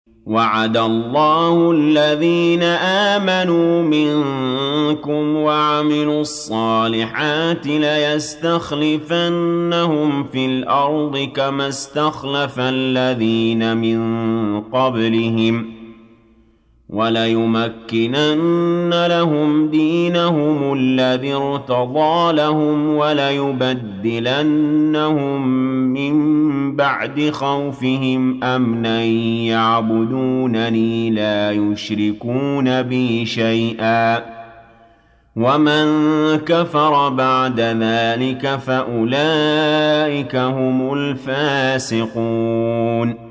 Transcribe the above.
وعد الله الذين آمنوا منكم وعملوا الصالحات ليستخلفنهم في الأرض كما استخلف الذين من قبلهم وليمكنن لهم دينهم الذي ارتضى لهم وليبدلنهم من بعد خوفهم أمنا يعبدونني لا يشركون بي شيئا ومن كفر بعد ذلك فأولئك هم الفاسقون